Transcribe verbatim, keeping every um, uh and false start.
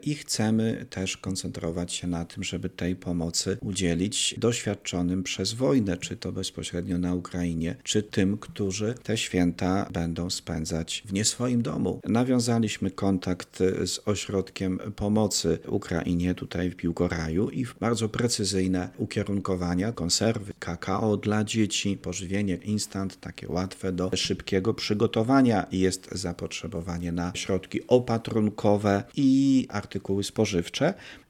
i chcemy też koncentrować się na tym, żeby tej pomocy udzielić doświadczonym przez wojnę, czy to bezpośrednio na Ukrainie, czy tym, którzy te święta będą spędzać w nie swoim domu. Nawiązaliśmy kontakt z ośrodkiem pomocy Ukrainie tutaj w Biłgoraju i bardzo precyzyjne ukierunkowania, konserwy, kakao dla dzieci, pożywienie instant, takie łatwe do szybkiego przygotowania. Jest zapotrzebowanie na środki opatrunkowe i artykuły spożywcze.